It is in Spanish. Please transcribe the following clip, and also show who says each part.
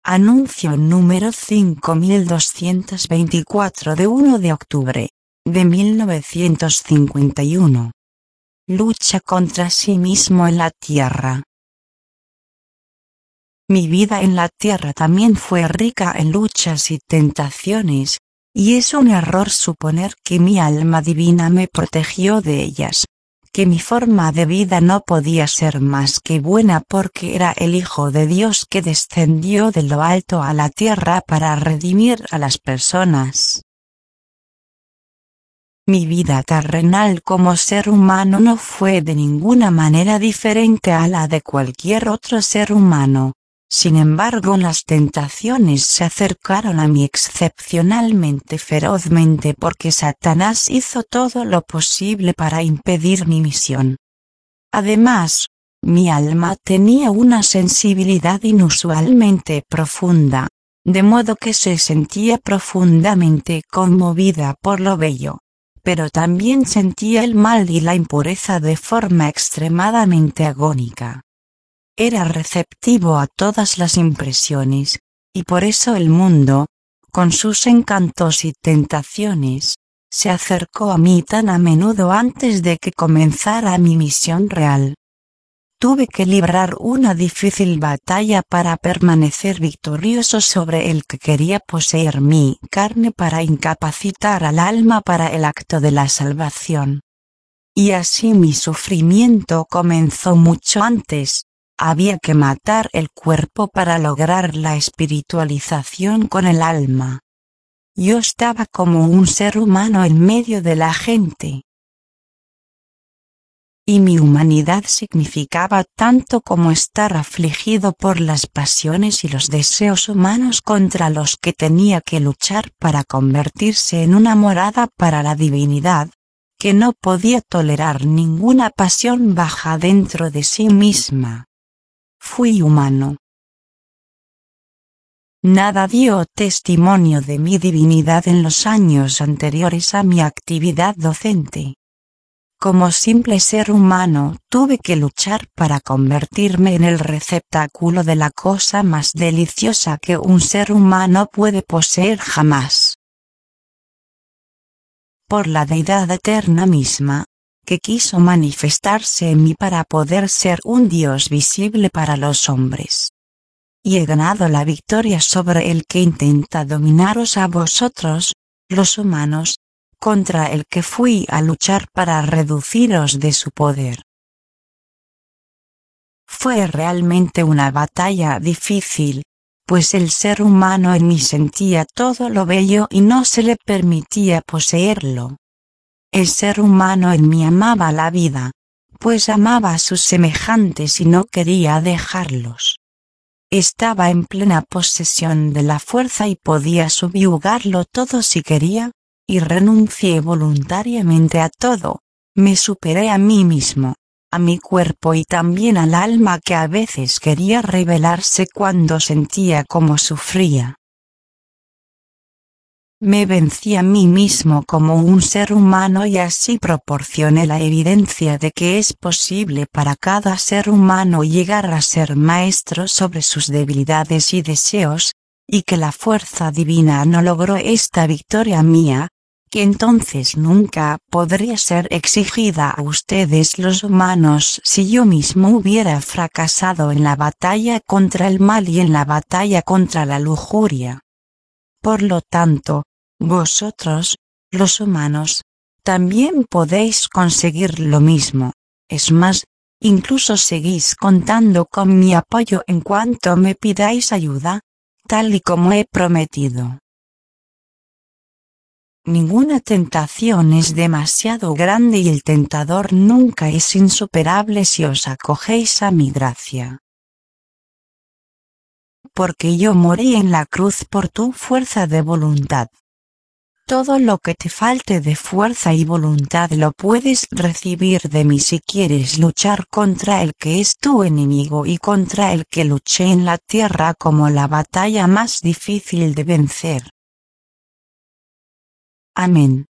Speaker 1: Anuncio número 5224 de 1 de octubre de 1951. Lucha contra sí mismo en la tierra. Mi vida en la tierra también fue rica en luchas y tentaciones, y es un error suponer que mi alma divina me protegió de ellas, que mi forma de vida no podía ser más que buena porque era el Hijo de Dios que descendió de lo alto a la tierra para redimir a las personas. Mi vida terrenal como ser humano no fue de ninguna manera diferente a la de cualquier otro ser humano. Sin embargo, las tentaciones se acercaron a mí excepcionalmente ferozmente porque Satanás hizo todo lo posible para impedir mi misión. Además, mi alma tenía una sensibilidad inusualmente profunda, de modo que se sentía profundamente conmovida por lo bello, pero también sentía el mal y la impureza de forma extremadamente agónica. Era receptivo a todas las impresiones, y por eso el mundo, con sus encantos y tentaciones, se acercó a mí tan a menudo antes de que comenzara mi misión real. Tuve que librar una difícil batalla para permanecer victorioso sobre el que quería poseer mi carne para incapacitar al alma para el acto de la salvación. Y así mi sufrimiento comenzó mucho antes. Había que matar el cuerpo para lograr la espiritualización con el alma. Yo estaba como un ser humano en medio de la gente. Y mi humanidad significaba tanto como estar afligido por las pasiones y los deseos humanos contra los que tenía que luchar para convertirse en una morada para la divinidad, que no podía tolerar ninguna pasión baja dentro de sí misma. Fui humano. Nada dio testimonio de mi divinidad en los años anteriores a mi actividad docente. Como simple ser humano, tuve que luchar para convertirme en el receptáculo de la cosa más deliciosa que un ser humano puede poseer jamás. Por la deidad eterna misma, que quiso manifestarse en mí para poder ser un Dios visible para los hombres. Y he ganado la victoria sobre el que intenta dominaros a vosotros, los humanos, contra el que fui a luchar para reduciros de su poder. Fue realmente una batalla difícil, pues el ser humano en mí sentía todo lo bello y no se le permitía poseerlo. El ser humano en mí amaba la vida, pues amaba a sus semejantes y no quería dejarlos. Estaba en plena posesión de la fuerza y podía subyugarlo todo si quería, y renuncié voluntariamente a todo. Me superé a mí mismo, a mi cuerpo y también al alma que a veces quería rebelarse cuando sentía cómo sufría. Me vencí a mí mismo como un ser humano y así proporcioné la evidencia de que es posible para cada ser humano llegar a ser maestro sobre sus debilidades y deseos, y que la fuerza divina no logró esta victoria mía, que entonces nunca podría ser exigida a ustedes los humanos si yo mismo hubiera fracasado en la batalla contra el mal y en la batalla contra la lujuria. Por lo tanto, vosotros, los humanos, también podéis conseguir lo mismo. Es más, incluso seguís contando con mi apoyo en cuanto me pidáis ayuda, tal y como he prometido. Ninguna tentación es demasiado grande y el tentador nunca es insuperable si os acogéis a mi gracia. Porque yo morí en la cruz por tu fuerza de voluntad. Todo lo que te falte de fuerza y voluntad lo puedes recibir de mí si quieres luchar contra el que es tu enemigo y contra el que luché en la tierra como la batalla más difícil de vencer. Amén.